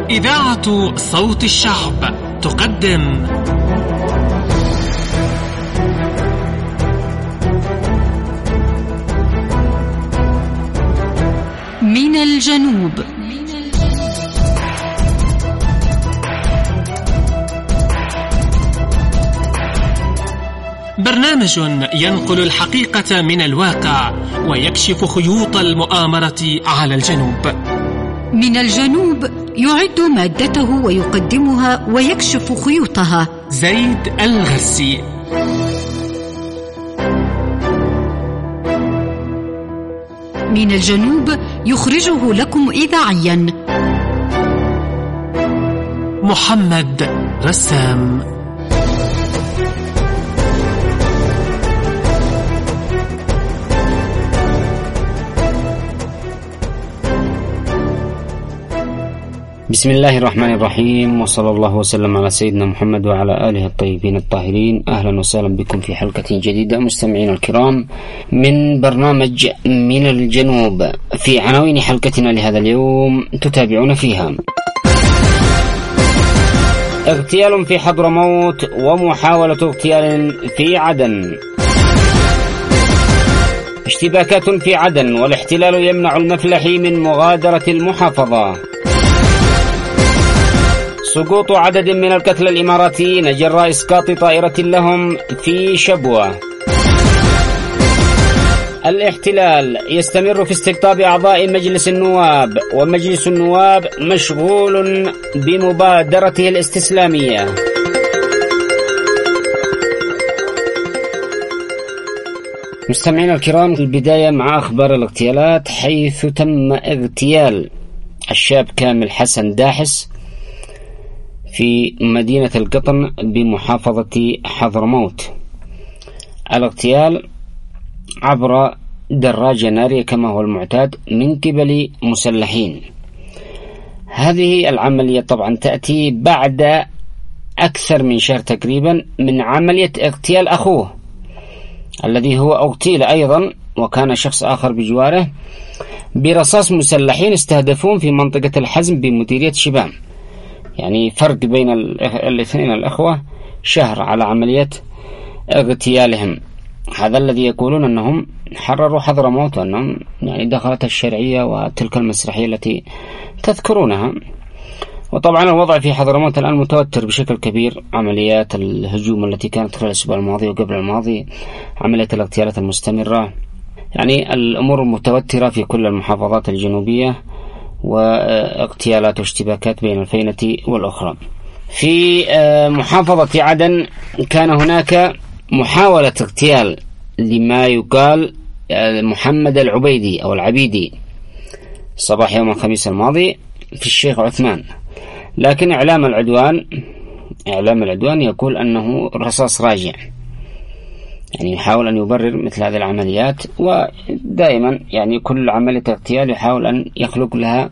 إذاعة صوت الشعب تقدم من الجنوب. برنامج ينقل الحقيقة من الواقع ويكشف خيوط المؤامرة على الجنوب. من الجنوب يعد مادته ويقدمها ويكشف خيوطها زيد الغرسي. من الجنوب يخرجه لكم إذاعيا محمد رسام. بسم الله الرحمن الرحيم، وصلى الله وسلم على سيدنا محمد وعلى آله الطيبين الطاهرين. أهلا وسهلا بكم في حلقة جديدة مستمعين الكرام من برنامج من الجنوب. في عناوين حلقتنا لهذا اليوم تتابعون فيها: اغتيال في حضرموت ومحاولة اغتيال في عدن، اشتباكات في عدن والاحتلال يمنع المفلحي من مغادرة المحافظة، سقوط عدد من القتلى الإماراتيين جراء إسقاط طائرة لهم في شبوة، الاحتلال يستمر في استقطاب أعضاء مجلس النواب ومجلس النواب مشغول بمبادرته الاستسلامية. مستمعين الكرام، البداية مع أخبار الاغتيالات، حيث تم اغتيال الشاب كامل حسن داحس في مدينة القطن بمحافظة حضرموت. الاغتيال عبر دراجة نارية كما هو المعتاد من قبل مسلحين. هذه العملية طبعا تأتي بعد أكثر من شهر تقريبا من عملية اغتيال أخوه الذي هو اغتيل أيضا وكان شخص آخر بجواره برصاص مسلحين استهدفون في منطقة الحزم بمديرية شبام. يعني فرق بين الاثنين الأخوة شهر على عملية اغتيالهم. هذا الذي يقولون أنهم حرروا حضرموت وأنهم يعني دخلت الشرعية وتلك المسرحية التي تذكرونها. وطبعا الوضع في حضرموت الآن متوتر بشكل كبير. عمليات الهجوم التي كانت خلال الأسبوع الماضي وقبل الماضي، عملية الاغتيالات المستمرة، يعني الأمور متوترة في كل المحافظات الجنوبية، واغتيالات واشتباكات بين الفينة والأخرى. في محافظة عدن كان هناك محاولة اغتيال لما يقال محمد العبيدي أو العبيدي صباح يوم الخميس الماضي في الشيخ عثمان، لكن إعلام العدوان يقول أنه رصاص راجع، يعني يحاول أن يبرر مثل هذه العمليات. ودائما يعني كل عملية اغتيال يحاول أن يخلق لها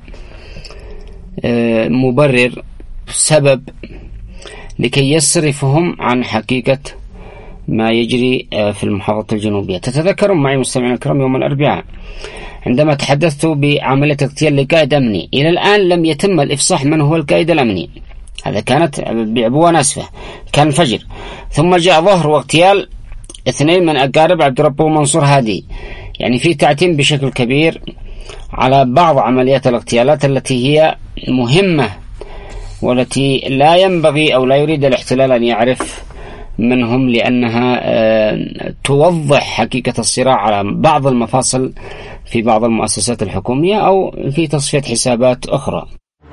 مبرر، سبب، لكي يصرفهم عن حقيقة ما يجري في المحافظة الجنوبية. تتذكرون معي مستمعين الكرام يوم الأربعاء عندما تحدثت بعملية اغتيال لقائد أمني، إلى الآن لم يتم الإفصاح من هو القائد الأمني. هذا كانت بعبوة ناسفة، كان الفجر، ثم جاء ظهر واغتيال 2 من أقارب عبد ربه منصور هادي. يعني في تعتيم بشكل كبير على بعض عمليات الاغتيالات التي هي مهمة والتي لا ينبغي أو لا يريد الاحتلال أن يعرف من هم، لأنها توضح حقيقة الصراع على بعض المفاصل في بعض المؤسسات الحكومية أو في تصفية حسابات أخرى.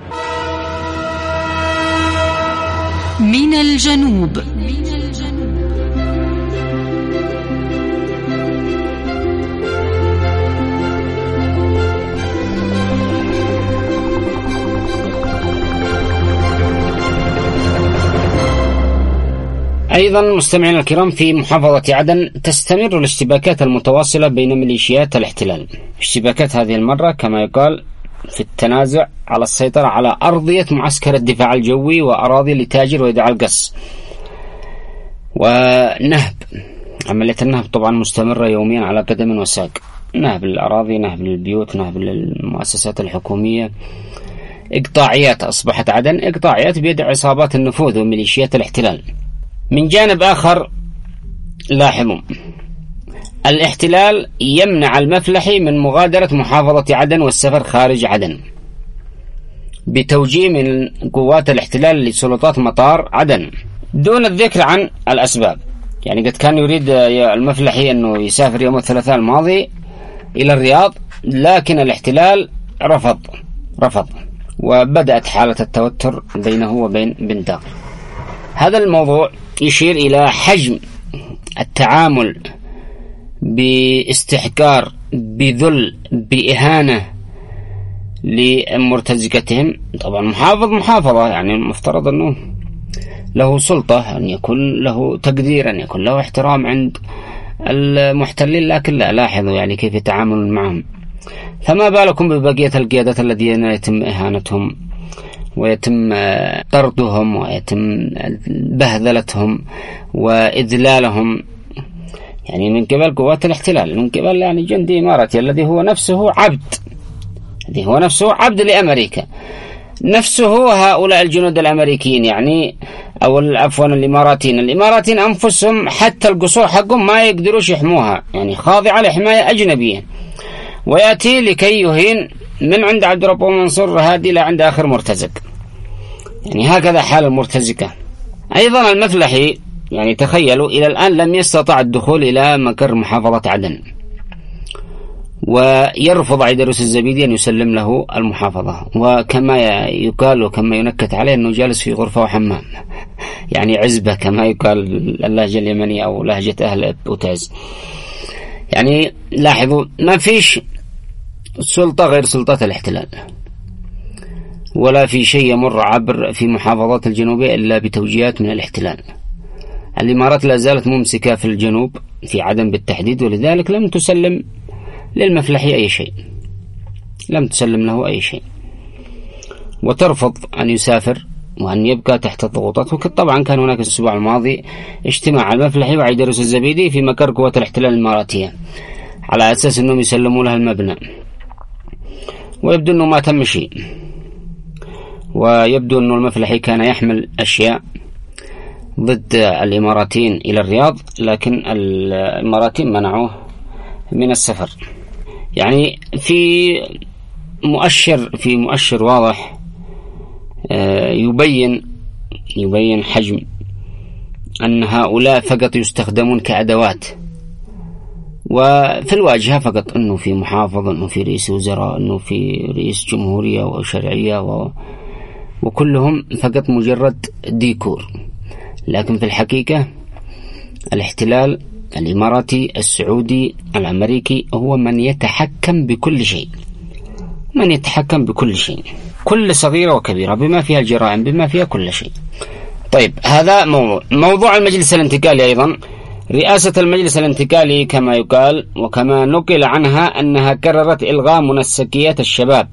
من الجنوب. أيضا مستمعين الكرام، في محافظة عدن تستمر الاشتباكات المتواصلة بين ميليشيات الاحتلال. اشتباكات هذه المرة كما يقال في التنازع على السيطرة على أرضية معسكر الدفاع الجوي وأراضي لتاجر ويدعى القص ونهب. عملية النهب طبعا مستمرة يوميا على قدم وساق، نهب الأراضي، نهب البيوت، نهب المؤسسات الحكومية، إقطاعيات، أصبحت عدن إقطاعيات بيد عصابات النفوذ وميليشيات الاحتلال. من جانب آخر لاحظوا، الاحتلال يمنع المفلحي من مغادرة محافظة عدن والسفر خارج عدن بتوجيه من قوات الاحتلال لسلطات مطار عدن دون الذكر عن الأسباب. يعني قد كان يريد المفلحي أنه يسافر يوم الثلاثاء الماضي إلى الرياض، لكن الاحتلال رفض وبدأت حالة التوتر بينه وبين بن داغر. هذا الموضوع يشير إلى حجم التعامل باستحقار، بذل، بإهانة لمرتزقتهم. طبعا محافظة، يعني المفترض أنه له سلطة، أن يكون له تقدير، أن يكون له احترام عند المحتلين، لكن لا، لاحظوا يعني كيف يتعاملون معهم. فما بالكم ببقية القيادات الذين يتم إهانتهم ويتم طردهم ويتم بهذلتهم وإذلالهم، يعني من قبل قوات الاحتلال، من قبل يعني جندي إماراتي الذي هو نفسه عبد لأمريكا، نفسه هؤلاء الجنود الأمريكيين، يعني أو عفوا الإماراتيين أنفسهم حتى القصور حقهم ما يقدروش يحموها، يعني خاضعة لحماية أجنبية، ويأتي لكي يهين من عند عبد ربه منصور هادي إلى عند آخر مرتزق. يعني هكذا حال المرتزقة. أيضا المفلحي، يعني تخيلوا، إلى الآن لم يستطع الدخول إلى مقر محافظة عدن، ويرفض عيدروس الزبيدي أن يسلم له المحافظة، وكما يقال وكما ينكت عليه أنه جالس في غرفة وحمام، يعني عزبة كما يقال اللهجة اليمنية أو لهجة أهل بوتاز. يعني لاحظوا، ما فيش سلطة غير سلطات الاحتلال، ولا في شيء يمر عبر في محافظات الجنوبية إلا بتوجيهات من الاحتلال. الإمارات لا زالت ممسكة في الجنوب، في عدن بالتحديد، ولذلك لم تسلم للمفلحي أي شيء، لم تسلم له أي شيء، وترفض أن يسافر وأن يبقى تحت الضغوطات. وطبعا كان هناك الأسبوع الماضي اجتماع المفلحي وعيدروس الزبيدي في مقر قوات الاحتلال الإماراتية على أساس أنهم يسلموا لها المبنى، ويبدو أنه ما تم شيء، ويبدو أنه المفلحي كان يحمل أشياء ضد الإماراتيين إلى الرياض، لكن الإماراتيين منعوه من السفر. يعني في مؤشر واضح يبين حجم أن هؤلاء فقط يستخدمون كأدوات، وفي الواجهة فقط، أنه في محافظ، أنه في رئيس وزراء، أنه في رئيس جمهورية وشرعية، وكلهم فقط مجرد ديكور. لكن في الحقيقة الاحتلال الإماراتي السعودي الأمريكي هو من يتحكم بكل شيء، كل صغيرة وكبيرة، بما فيها الجرائم، بما فيها كل شيء. طيب، هذا موضوع المجلس الانتقالي. أيضا رئاسة المجلس الانتقالي كما يقال وكما نقل عنها أنها قررت إلغاء منسكيات الشباب،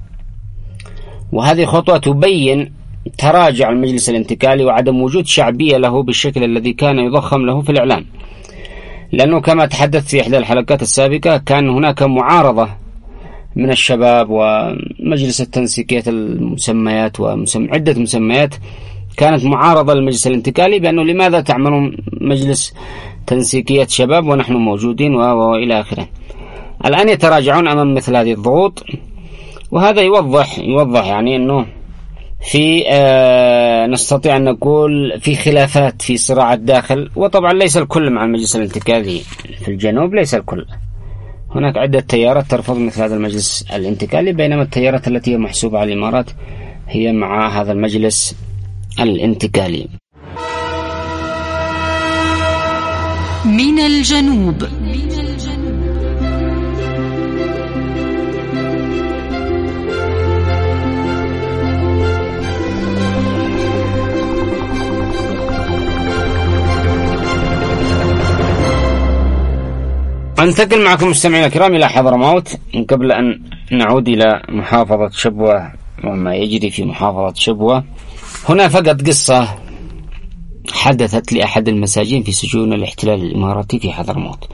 وهذه خطوة تبين تراجع المجلس الانتقالي وعدم وجود شعبية له بالشكل الذي كان يضخم له في الإعلام. لأنه كما تحدثت في إحدى الحلقات السابقة، كان هناك معارضة من الشباب ومجلس التنسيقية المسميات وعدة مسميات كانت معارضة للمجلس الانتقالي، بأنه لماذا تعملون مجلس تنسيقية شباب ونحن موجودين وإلى آخره. الآن يتراجعون أمام مثل هذه الضغوط، وهذا يوضح يعني أنه في نستطيع أن نقول في خلافات، في صراع الداخل. وطبعا ليس الكل مع المجلس الانتقالي في الجنوب، ليس الكل، هناك عدة تيارات ترفض مثل هذا المجلس الانتقالي، بينما التيارات التي هي محسوبة على الإمارات هي مع هذا المجلس الانتقالي. من الجنوب. أنتقل معكم مستمعينا الكرام إلى حضرموت، قبل أن نعود إلى محافظة شبوة وما يجري في محافظة شبوة. هنا فقط قصة حدثت لأحد المساجين في سجون الاحتلال الإماراتي في حضرموت،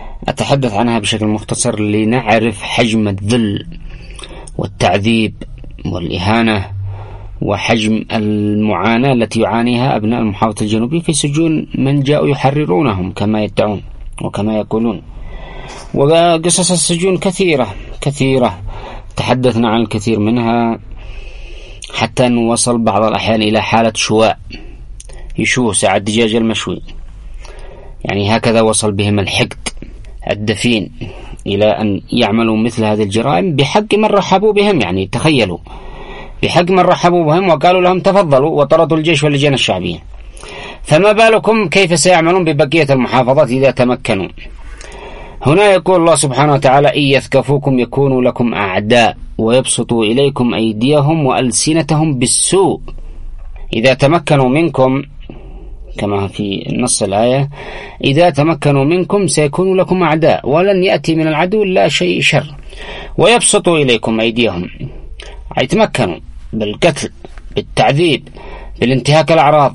أتحدث عنها بشكل مختصر لنعرف حجم الذل والتعذيب والإهانة وحجم المعاناة التي يعانيها أبناء المحافظة الجنوبية في سجون من جاءوا يحررونهم كما يدعون وكما يقولون. وقصص السجون كثيرة تحدثنا عن الكثير منها، حتى أنه وصل بعض الأحيان إلى حالة شواء، يشوه ساعة الدجاج المشوي. يعني هكذا وصل بهم الحقد الدفين إلى أن يعملوا مثل هذه الجرائم بحق من رحبوا بهم. يعني تخيلوا، بحق من رحبوا بهم وقالوا لهم تفضلوا وطردوا الجيش واللجان الشعبية، فما بالكم كيف سيعملون ببقية المحافظات إذا تمكنوا. هنا يقول الله سبحانه وتعالى: إن يثقفوكم يكونوا لكم أعداء ويبسطوا إليكم أيديهم وألسنتهم بالسوء. إذا تمكنوا منكم، كما في نص الآية: إذا تمكنوا منكم سيكونوا لكم أعداء ولن يأتي من العدو إلا شيء شر. ويبسطوا إليكم أيديهم، يتمكنوا بالقتل، بالتعذيب، بالانتهاك الأعراض،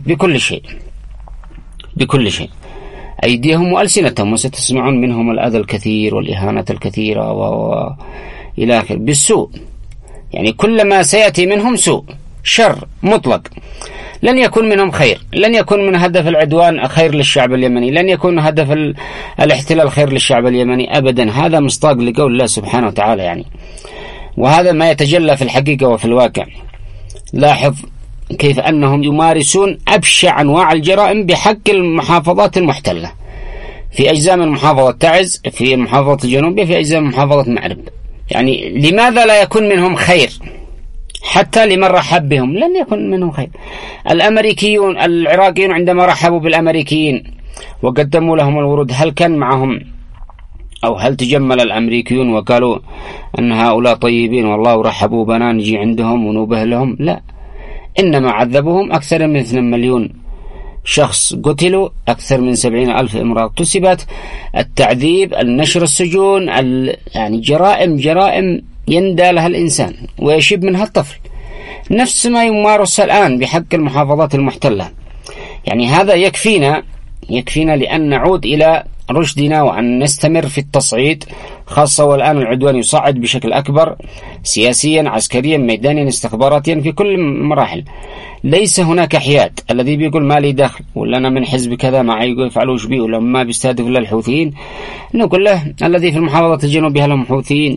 بكل شيء. أيديهم وألسنتهم، وستسمعون منهم الأذى الكثير والإهانة الكثيرة إلى آخره، بالسوء. يعني كل ما سيأتي منهم سوء، شر مطلق. لن يكون منهم خير، لن يكون من هدف العدوان خير للشعب اليمني، لن يكون هدف الاحتلال خير للشعب اليمني أبدا. هذا مصداق لقول الله سبحانه وتعالى يعني، وهذا ما يتجلى في الحقيقة وفي الواقع. لاحظ كيف أنهم يمارسون أبشع أنواع الجرائم بحق المحافظات المحتلة، في أجزاء من محافظة تعز، في المحافظة الجنوبية، في أجزاء من محافظة مأرب. يعني لماذا لا يكون منهم خير؟ حتى لمن رحب بهم لن يكن منهم خير. الأمريكيون العراقيون عندما رحبوا بالأمريكيين وقدموا لهم الورود، هل كان معهم أو هل تجمل الأمريكيون وقالوا أن هؤلاء طيبين والله رحبوا بنا نجي عندهم ونوبه لهم؟ لا، إنما عذبوهم. أكثر من 2 مليون شخص قتلوا، أكثر من 70,000 امرأة اغتصبت، التعذيب، النشر السجون، يعني جرائم يندى لها الإنسان ويشيب منها الطفل، نفس ما يمارس الآن بحق المحافظات المحتلة. يعني هذا يكفينا لأن نعود إلى رشدنا وأن نستمر في التصعيد، خاصة والآن العدوان يصعد بشكل أكبر، سياسيا، عسكريا، ميدانيا، استخباراتيا، في كل مراحل. ليس هناك حياد. الذي بيقول ما لي دخل ولا أنا من حزب كذا ما يقول يفعلوش بي ولا ما بيستهدف إلا الحوثيين، نقول له الذي في المحافظات الجنوبية لهم حوثيين.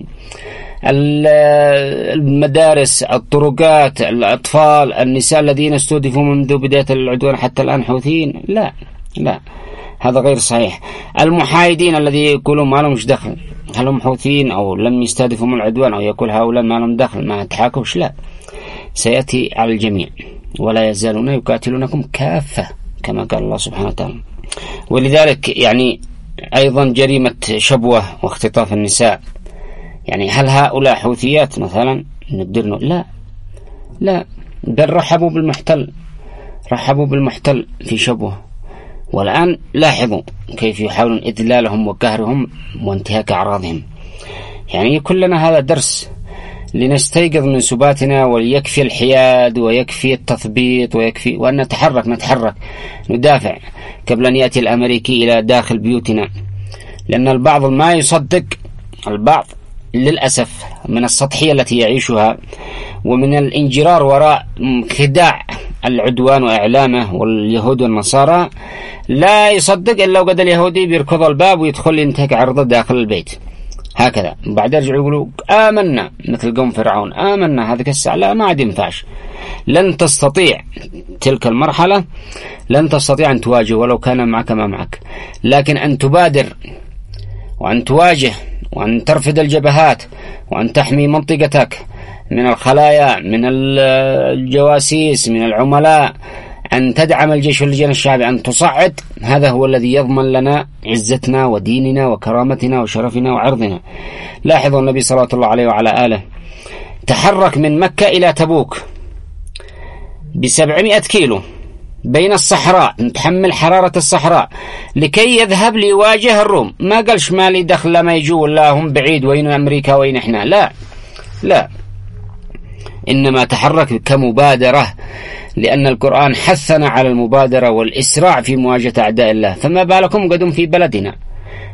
المدارس، الطرقات، الأطفال، النساء الذين استهدفوا منذ بداية العدوان حتى الآن حوثيين؟ لا، هذا غير صحيح. المحايدين الذي يقولون ما لهمش دخل، هل هم حوثيين أو لم يستهدفوا من العدوان، أو يقول هؤلاء ما لهم دخل ما تحاكمش؟ لا، سيأتي على الجميع. ولا يزالون يقاتلونكم كافة كما قال الله سبحانه وتعالى. ولذلك يعني أيضا جريمة شبوة واختطاف النساء، يعني هل هؤلاء حوثيات مثلا؟ نقدر نقول لا، بل رحبوا بالمحتل في شبوة. والآن لاحظوا كيف يحاولون إذلالهم وقهرهم وانتهاك أعراضهم. يعني كلنا هذا درس لنستيقظ من سباتنا، وليكفي الحياد ويكفي التثبيط ويكفي وأن نتحرك ندافع قبل أن يأتي الأمريكي إلى داخل بيوتنا. لأن البعض ما يصدق، البعض للأسف من السطحية التي يعيشها ومن الانجرار وراء خداع العدوان وإعلامه واليهود والنصارى، لا يصدق إلا وقد اليهودي بيركض الباب ويدخل ينتهك عرضه داخل البيت هكذا، بعد يرجعوا يقولوا آمنا مثل قوم فرعون، آمنا هذا الساعة. لا، ما عاد ينفعش. لن تستطيع تلك المرحلة، لن تستطيع أن تواجه ولو كان معك ما معك، لكن أن تبادر وأن تواجه وأن ترفض الجبهات وأن تحمي منطقتك من الخلايا، من الجواسيس، من العملاء، أن تدعم الجيش واللجان الشعبي، أن تصعد، هذا هو الذي يضمن لنا عزتنا وديننا وكرامتنا وشرفنا وعرضنا. لاحظوا النبي صلى الله عليه وعلى آله تحرك من مكة إلى تبوك ب700 كيلو بين الصحراء، نتحمل حرارة الصحراء لكي يذهب ليواجه الروم. ما قالش ما لي دخل لما يجوا ولا هم بعيد، وين أمريكا وين إحنا. لا، إنما تحرك كمبادرة، لأن القرآن حثنا على المبادرة والإسراع في مواجهة أعداء الله. فما بالكم قدم في بلدنا،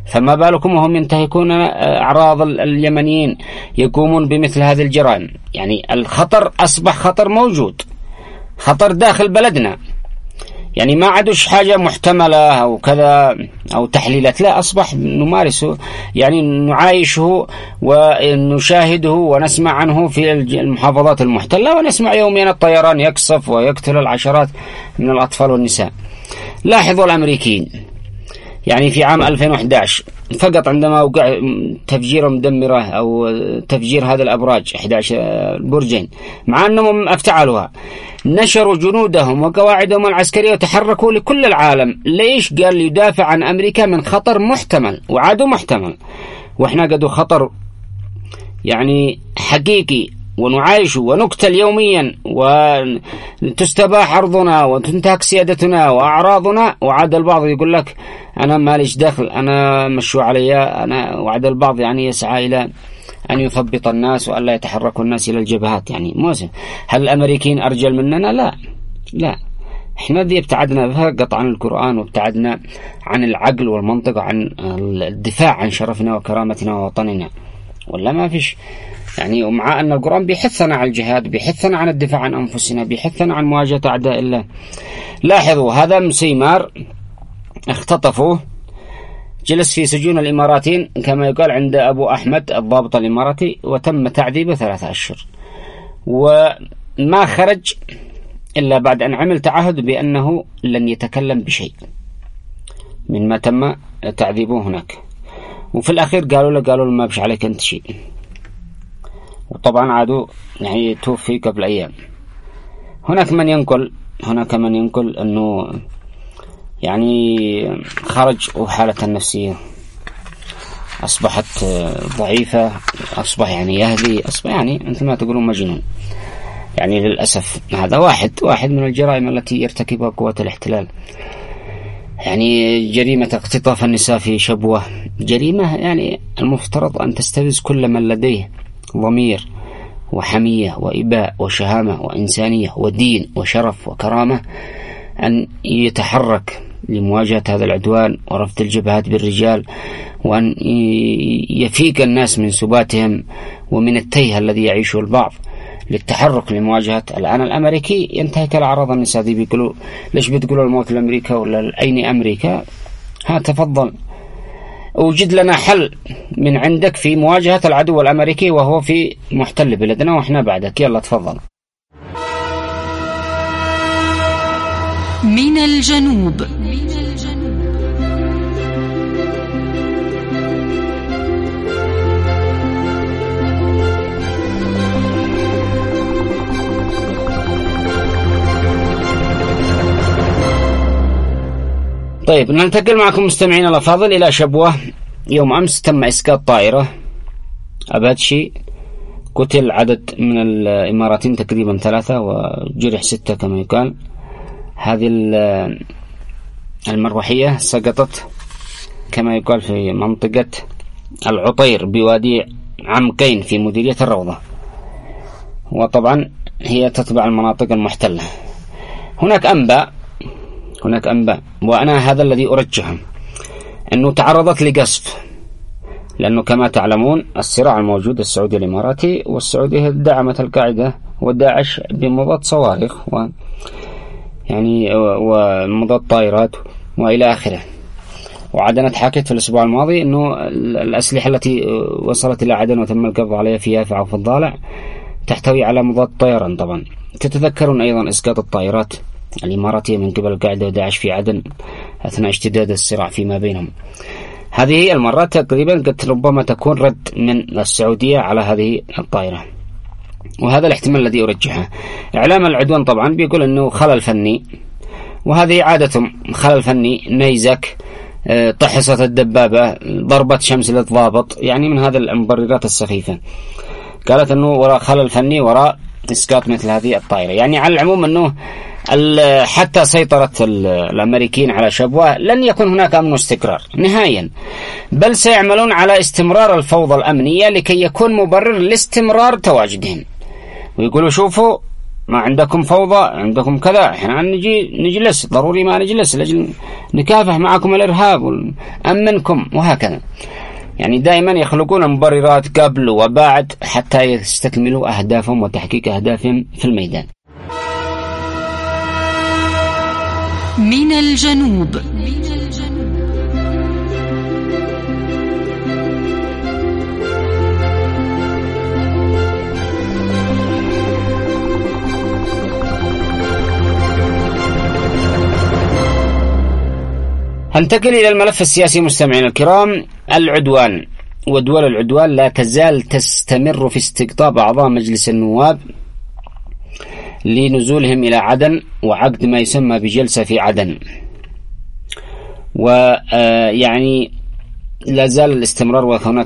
فما بالكم وهم ينتهكون أعراض اليمنيين، يقومون بمثل هذه الجرائم. يعني الخطر أصبح خطر موجود، خطر داخل بلدنا، يعني ما عادش حاجة محتملة أو كذا أو تحليلات، لا، أصبح نمارسه، يعني نعايشه ونشاهده ونسمع عنه في المحافظات المحتلة، ونسمع يوميا الطيران يقصف ويقتل العشرات من الأطفال والنساء. لاحظوا الأمريكيين، يعني في عام 2011 فقط عندما وقع تفجير مدمرة أو تفجير هذه الأبراج 11 برجين، مع أنهم افتعلوها، نشروا جنودهم وقواعدهم العسكرية وتحركوا لكل العالم. ليش؟ قال يدافع عن أمريكا من خطر محتمل، وعدو محتمل، وإحنا قدوا خطر يعني حقيقي ونعايشه ونقتل يوميا وتستباح أرضنا وتنتهك سيادتنا وأعراضنا. وعاد البعض يقول لك أنا ماليش دخل، أنا مشوا علي أنا. وعاد البعض يعني يسعى إلى أن يثبط الناس وأن لا يتحرك الناس إلى الجبهات. يعني موسى، هل الأمريكيين أرجل مننا؟ لا لا، إحنا ذي ابتعدنا فقط عن القرآن، وابتعدنا عن العقل والمنطق، عن الدفاع عن شرفنا وكرامتنا ووطننا، ولا ما فيش. يعني ومع أن القرآن بيحثنا على الجهاد، بيحثنا عن الدفاع عن أنفسنا، بيحثنا عن مواجهة أعداء الله. لاحظوا هذا مسيمار اختطفوه، جلس في سجون الإماراتين كما يقال عند أبو أحمد الضابط الإماراتي، وتم تعذيبه 3 أشهر، وما خرج إلا بعد أن عمل تعهد بأنه لن يتكلم بشيء مما تم تعذيبه هناك. وفي الأخير قالوا له ما بش عليك أنت شيء، وطبعا عادوا يعني توفي قبل أيام. هناك من ينقل أنه يعني خرج وحالته النفسية أصبحت ضعيفة، أصبح يعني يهدي، أصبح يعني مثل ما تقولون مجنون. يعني للأسف هذا واحد من الجرائم التي يرتكبها قوات الاحتلال. يعني جريمة اختطاف النساء في شبوة، جريمة يعني المفترض أن تستفز كل من لديه ضمير وحمية وإباء وشهامة وإنسانية ودين وشرف وكرامة أن يتحرك لمواجهة هذا العدوان ورفض الجبهات بالرجال، وأن يفيق الناس من سباتهم ومن التيه الذي يعيشه البعض للتحرك لمواجهة. الآن الأمريكي ينتهك الأعراض النساء دي، بيقولوا ليش بتقولوا الموت لأمريكا ولا أين أمريكا؟ ها تفضل وجد لنا حل من عندك في مواجهة العدو الأمريكي وهو في محتل بلدنا وإحنا بعدك، يلا تفضل. من الجنوب. طيب ننتقل معكم مستمعين الأفاضل إلى شبوة. يوم أمس تم إسقاط طائرة أباتشي، قتل عدد من الإماراتيين تقريبا 3 وجرح 6 كما يقال. هذه المروحية سقطت كما يقال في منطقة العطير بوادي عمقين في مديرية الروضة، وطبعا هي تتبع المناطق المحتلة. هناك أنباء وأنا هذا الذي أرجحه، أنه تعرضت لقصف، لأنه كما تعلمون الصراع الموجود السعودي الإماراتي، والسعودية دعمت القاعدة وداعش بمضاد صواريخ ومضاد طائرات وإلى آخره. وعدن حكت في الأسبوع الماضي أنه الأسلحة التي وصلت إلى عدن وتم القبض عليها في يافع وفي الضالع تحتوي على مضاد طيران. طبعا تتذكرون أيضا إسقاط الطائرات الإماراتية من قبل القاعدة وداعش في عدن أثناء اشتداد الصراع فيما بينهم. هذه هي المرة تقريبا قد ربما تكون رد من السعودية على هذه الطائرة، وهذا الاحتمال الذي أرجحه. إعلام العدوان طبعا بيقول أنه خلل فني، وهذه عادتهم، خلل فني، نيزك، طحست الدبابة، ضربة شمس للضابط، يعني من هذه المبررات السخيفة. قالت أنه وراء خلل فني وراء إسقاط مثل هذه الطائرة. يعني على العموم أنه حتى سيطرة الأمريكيين على شبوة لن يكون هناك أمن واستقرار نهائيا، بل سيعملون على استمرار الفوضى الأمنية لكي يكون مبرر لاستمرار تواجدهم. ويقولوا شوفوا ما عندكم فوضى، عندكم كذا، احنا نجلس، ضروري ما نجلس لأجل نكافح معكم الإرهاب ونأمنكم، وهكذا. يعني دائما يخلقون مبررات قبل وبعد حتى يستكملوا أهدافهم وتحقيق أهدافهم في الميدان. من الجنوب. هنتقل إلى الملف السياسي مستمعين الكرام. العدوان ودول العدوان لا تزال تستمر في استقطاب أعضاء مجلس النواب لنزولهم إلى عدن وعقد ما يسمى بجلسة في عدن. ويعني لا زال الاستمرار، وهناك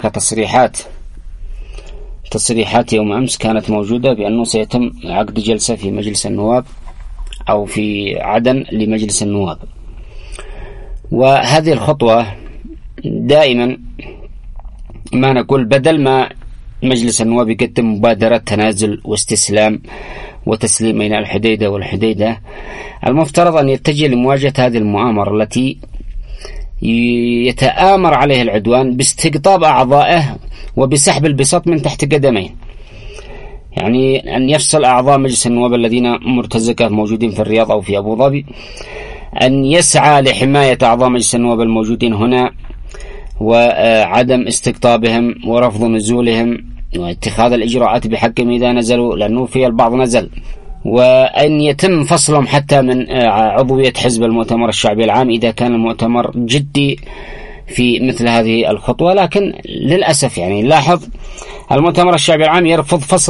تصريحات يوم أمس كانت موجودة بأنه سيتم عقد جلسة في مجلس النواب أو في عدن لمجلس النواب. وهذه الخطوة دائما ما نقول بدل ما مجلس النواب يقدم مبادرة تنازل واستسلام وتسليم بين الحديدة والحديدة، المفترض أن يتجه لمواجهة هذه المؤامرة التي يتآمر عليه العدوان باستقطاب أعضائه وبسحب البساط من تحت قدميه. يعني أن يفصل أعضاء مجلس النواب الذين مرتزقة موجودين في الرياض أو في أبو ظبي، أن يسعى لحماية أعضاء مجلس النواب الموجودين هنا وعدم استقطابهم ورفض نزولهم واتخاذ الإجراءات بحقهم إذا نزلوا، لأنه في البعض نزل، وأن يتم فصلهم حتى من عضوية حزب المؤتمر الشعبي العام إذا كان المؤتمر جدي في مثل هذه الخطوة. لكن للأسف يعني نلاحظ المؤتمر الشعبي العام يرفض فصل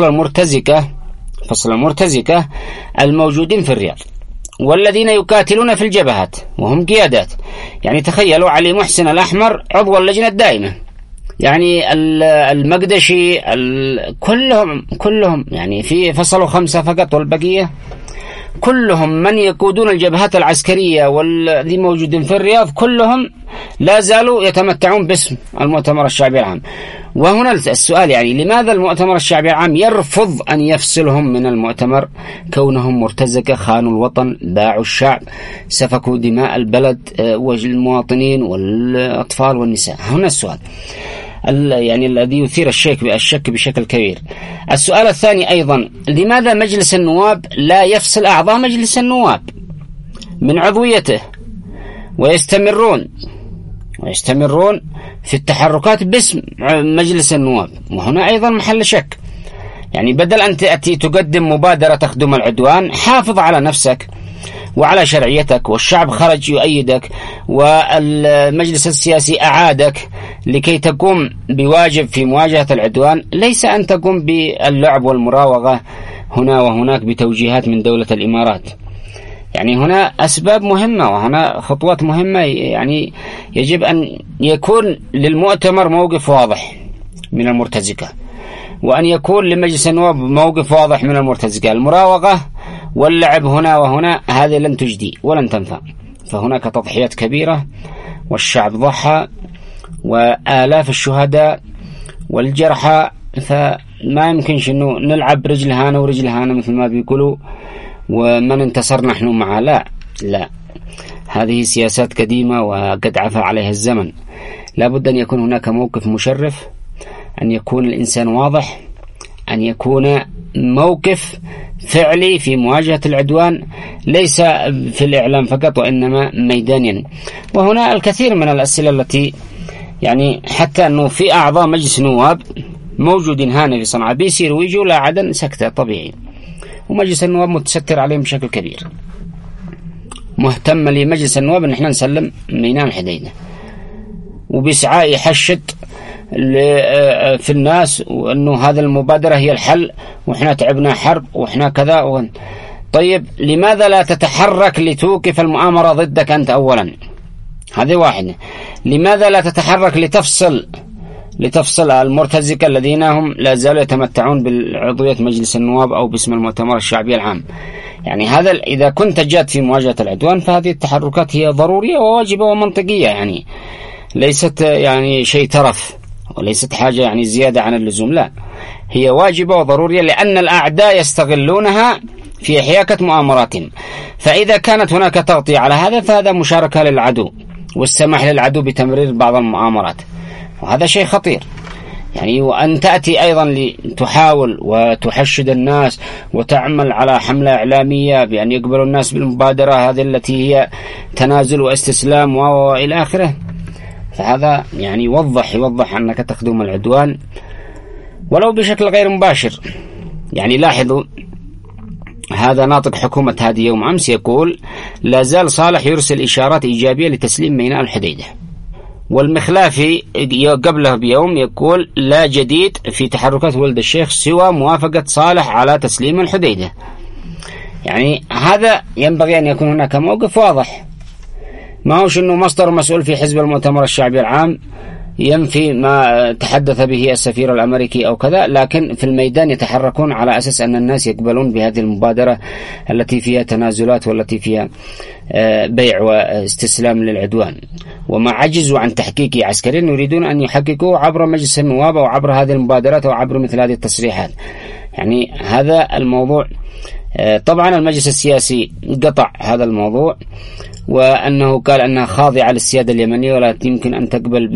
المرتزقة الموجودين في الرياض والذين يقاتلون في الجبهات وهم قيادات. يعني تخيلوا علي محسن الأحمر عضو اللجنة الدائمة، يعني المقدشي، كلهم يعني في فصلوا 5 فقط، والبقية كلهم من يقودون الجبهات العسكرية والذي موجودين في الرياض كلهم لا زالوا يتمتعون باسم المؤتمر الشعبي العام. وهنا السؤال، يعني لماذا المؤتمر الشعبي العام يرفض أن يفصلهم من المؤتمر؟ كونهم مرتزقة، خانوا الوطن، باعوا الشعب، سفكوا دماء البلد والمواطنين والأطفال والنساء. هنا السؤال يعني الذي يثير الشك بشكل كبير. السؤال الثاني أيضا، لماذا مجلس النواب لا يفصل أعضاء مجلس النواب من عضويته ويستمرون في التحركات باسم مجلس النواب؟ وهنا أيضا محل شك. يعني بدل أن تأتي تقدم مبادرة تخدم العدوان، حافظ على نفسك وعلى شرعيتك، والشعب خرج يؤيدك والمجلس السياسي أعادك لكي تقوم بواجب في مواجهة العدوان، ليس أن تقوم باللعب والمراوغة هنا وهناك بتوجيهات من دولة الإمارات. يعني هنا أسباب مهمة وهنا خطوات مهمة. يعني يجب أن يكون للمؤتمر موقف واضح من المرتزقة، وأن يكون لمجلس النواب موقف واضح من المرتزقة. المراوغة واللعب هنا وهنا هذه لن تجدي ولن تنفع، فهناك تضحيات كبيرة والشعب ضحى وآلاف الشهداء والجرحى، فما يمكنش أنه نلعب رجل هانا ورجل هانا مثل ما بيقولوا ومن انتصر نحن معه. لا، هذه سياسات قديمة وقد عفى عليها الزمن. لابد أن يكون هناك موقف مشرف، أن يكون الإنسان واضح، أن يكون موقف فعلي في مواجهة العدوان، ليس في الإعلام فقط وإنما ميدانيا. وهنا الكثير من الأسئلة التي يعني حتى أنه في أعضاء مجلس نواب موجودين هنا في صنعاء بيصيروا ويجوا لا عدن سكتة طبيعي، ومجلس النواب متستر عليهم بشكل كبير، مهتم لمجلس النواب أن احنا نسلم ميناء الحديدة، وبسعى يحشد في الناس وأنه هذا المبادرة هي الحل وإحنا تعبنا حرب وإحنا كذا طيب لماذا لا تتحرك لتوقف المؤامرة ضدك أنت أولا؟ هذه واحدة. لماذا لا تتحرك لتفصل المرتزقة الذين هم لا زالوا يتمتعون بالعضوية مجلس النواب أو باسم المؤتمر الشعبي العام؟ يعني هذا إذا كنت جاد في مواجهة العدوان فهذه التحركات هي ضرورية وواجبة ومنطقية، يعني ليست يعني شيء ترف وليست حاجة يعني زيادة عن اللزوم، لا، هي واجبة وضرورية، لأن الأعداء يستغلونها في حياكة مؤامراتهم. فإذا كانت هناك تغطية على هذا فهذا مشاركة للعدو والسماح للعدو بتمرير بعض المؤامرات، وهذا شيء خطير. يعني وأن تأتي أيضا لتحاول وتحشد الناس وتعمل على حملة إعلامية بأن يقبلوا الناس بالمبادرة هذه التي هي تنازل واستسلام وإلى آخره، فهذا يعني يوضح أنك تخدم العدوان ولو بشكل غير مباشر. يعني لاحظوا هذا ناطق حكومة هادي يوم أمس يقول: لا زال صالح يرسل إشارات إيجابية لتسليم ميناء الحديدة. والمخلافي قبله بيوم يقول: لا جديد في تحركات ولد الشيخ سوى موافقة صالح على تسليم الحديدة. يعني هذا ينبغي أن يكون هناك موقف واضح، ما هوش أنه مصدر مسؤول في حزب المؤتمر الشعبي العام ينفي ما تحدث به السفير الأمريكي أو كذا، لكن في الميدان يتحركون على أساس أن الناس يقبلون بهذه المبادرة التي فيها تنازلات والتي فيها بيع واستسلام للعدوان. وما عجزوا عن تحقيقه عسكريا يريدون أن يحققوه عبر مجلس النواب أو عبر هذه المبادرات أو عبر مثل هذه التصريحات. يعني هذا الموضوع. طبعا المجلس السياسي قطع هذا الموضوع، وأنه قال أنها خاضعة للسيادة اليمنية ولا يمكن أن تقبل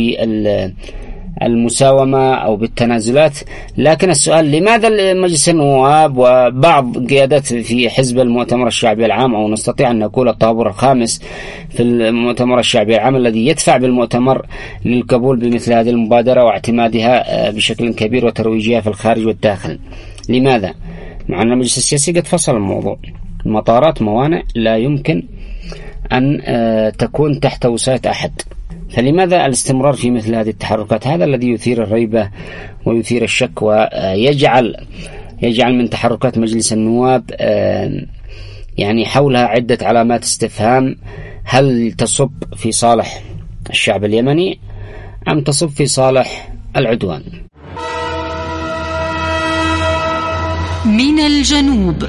بالمساومة أو بالتنازلات. لكن السؤال: لماذا مجلس النواب وبعض قيادات في حزب المؤتمر الشعبي العام، أو نستطيع أن نقول الطابور الخامس في المؤتمر الشعبي العام الذي يدفع بالمؤتمر للقبول بمثل هذه المبادرة واعتمادها بشكل كبير وترويجها في الخارج والداخل، لماذا؟ مع أن المجلس السياسي قد فصل الموضوع. المطارات موانئ لا يمكن أن تكون تحت وصاية أحد، فلماذا الاستمرار في مثل هذه التحركات؟ هذا الذي يثير الريبة ويثير الشك ويجعل من تحركات مجلس النواب يعني حولها عدة علامات استفهام. هل تصب في صالح الشعب اليمني أم تصب في صالح العدوان؟ من الجنوب.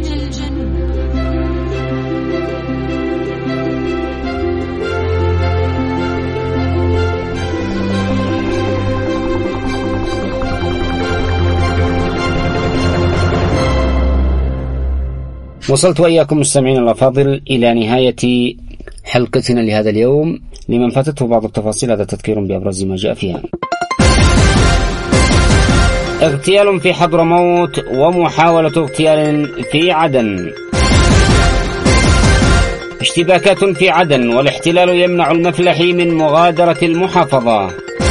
وصلت وإياكم مستمعين الأفاضل إلى نهاية حلقتنا لهذا اليوم. لمن فاتته بعض التفاصيل هذا تذكير بأبرز ما جاء فيها. اغتيال في حضرموت ومحاولة اغتيال في عدن. اشتباكات في عدن والاحتلال يمنع المفلحي من مغادرة المحافظة.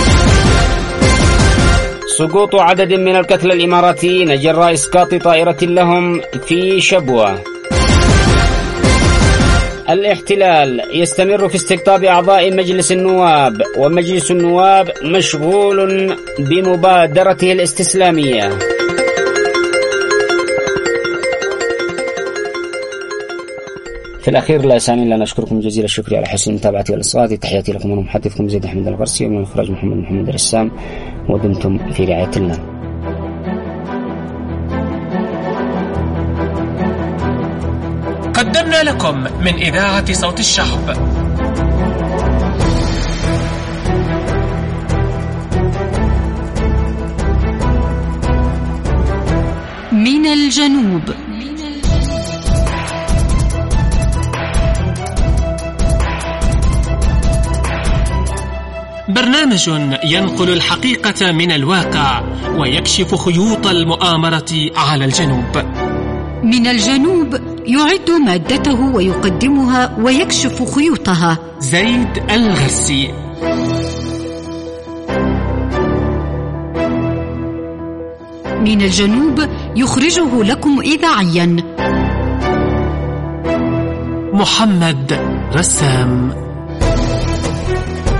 سقوط عدد من القتلى الإماراتيين جراء إسقاط طائرة لهم في شبوة. الاحتلال يستمر في استقطاب أعضاء مجلس النواب، ومجلس النواب مشغول بمبادرته الاستسلامية. في الأخير لا يسعني إلا أن أشكركم جزيل الشكر على حسن المتابعة والإصغاء. تحياتي لكم ومحدثكم زيد أحمد الغرسي، ومن الإخراج محمد الرسام، ودمتم في رعاية الله. قدمنا لكم من إذاعة صوت الشعب من الجنوب. برنامج ينقل الحقيقة من الواقع ويكشف خيوط المؤامرة على الجنوب. من الجنوب يعد مادته ويقدمها ويكشف خيوطها زيد الغرسي. من الجنوب يخرجه لكم إذاعيا محمد رسام.